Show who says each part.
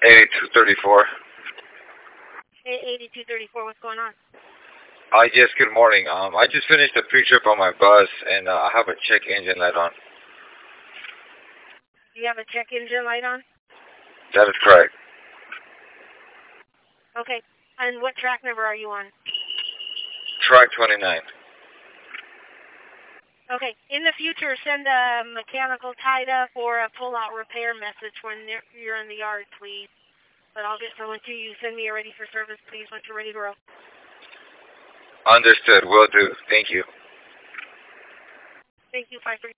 Speaker 1: 8234.
Speaker 2: 8234, what's going on?
Speaker 1: Yes, good morning. I just finished a pre-trip on my bus, and I have a check engine light on.
Speaker 2: You have a check engine light on?
Speaker 1: That is correct.
Speaker 2: Okay. And what track number are you on?
Speaker 1: Track 29.
Speaker 2: Okay. In the future, send a mechanical tied-up or a pull-out repair message when you're in the yard, please. But I'll get someone to you. Send me a ready for service, please, once you're ready to roll.
Speaker 1: Understood. Will do. Thank you.
Speaker 2: Thank you, 5-3.